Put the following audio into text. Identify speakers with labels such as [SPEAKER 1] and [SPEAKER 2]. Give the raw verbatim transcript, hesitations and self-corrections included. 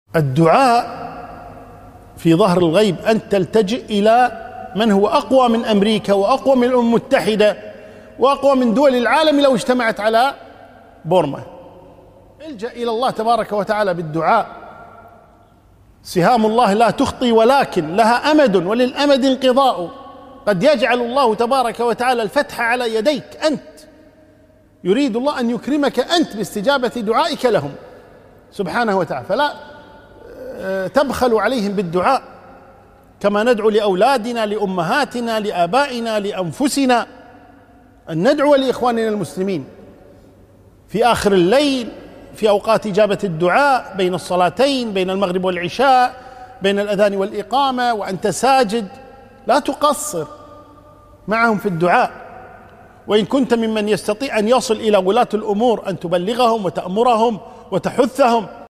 [SPEAKER 1] الدعاء في ظهر الغيب أن تلتجئ إلى من هو أقوى من أمريكا وأقوى من الأمم المتحدة وأقوى من دول العالم لو اجتمعت على بورما. الجأ إلى الله تبارك وتعالى بالدعاء. سهام الله لا تخطي ولكن لها أمد وللأمد انقضاء. قد يجعل الله تبارك وتعالى الفتح على يديك أنت، يريد الله أن يكرمك أنت باستجابة دعائك لهم سبحانه وتعالى، فلا تبخل عليهم بالدعاء كما ندعو لأولادنا لأمهاتنا لآبائنا لأنفسنا، أن ندعو لإخواننا المسلمين في آخر الليل في أوقات إجابة الدعاء بين الصلاتين، بين المغرب والعشاء، بين الأذان والإقامة، وأنت ساجد لا تقصر معهم في الدعاء. وإن كنت ممن يستطيع أن يصل إلى ولاة الأمور أن تبلغهم وتأمرهم وتحثهم